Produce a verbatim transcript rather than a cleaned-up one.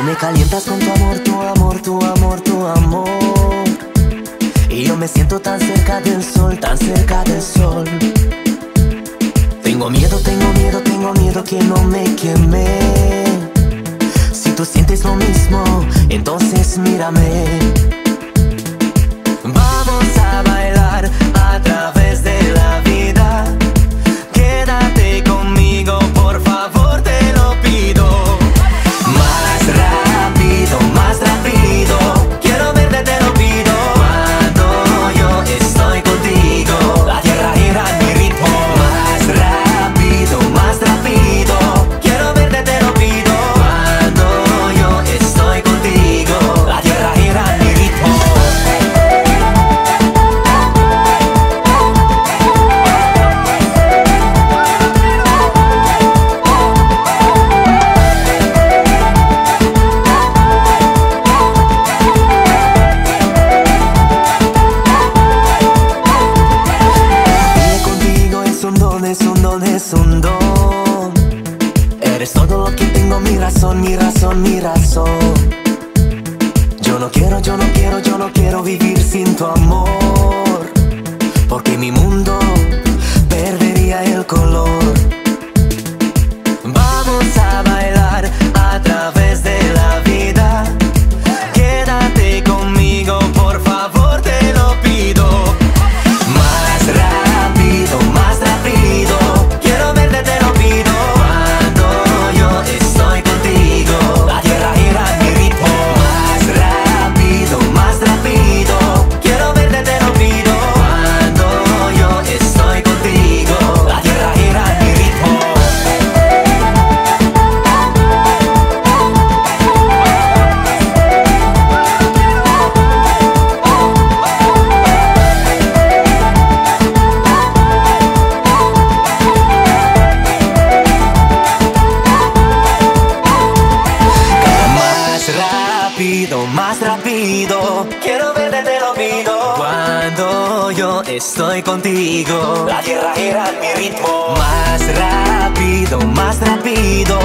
Tú me calientas con tu amor, tu amor, tu amor, tu amor. Y yo me siento tan cerca del sol, tan cerca del sol. Tengo miedo, tengo miedo, tengo miedo que no me queme. Si tú sientes lo mismo, entonces mírame. Vamos a bailar a través de la vida. Quédate conmigo, por favor, te lo pido. Más rápido, más rápido. Quiero verte, te lo pido. Cuando yo estoy contigo, la tierra gira a mi ritmo. Más rápido, más rápido. Quiero verte, te lo pido. Cuando yo estoy contigo, la tierra gira a mi ritmo. Es un don, es un don. Eres todo lo que tengo, mi razón, mi razón, mi razón. Yo no quiero, yo no quiero, yo no quiero vivir sin tu amor, porque mi mundo perdería el color. Vamos a bailar a través de la vida. Quédate conmigo, por favor, te lo pido. Más rápido, más rápido. Quiero verte, te lo pido. Cuando yo estoy contigo, la tierra gira a mi ritmo. Más rápido, más rápido. Quiero verte, te lo pido. Cuando yo estoy contigo, la tierra gira a mi ritmo. Rápido, más rápido. Quiero verte, te lo pido. Cuando yo estoy contigo, la tierra gira a mi ritmo. Más rápido, más rápido.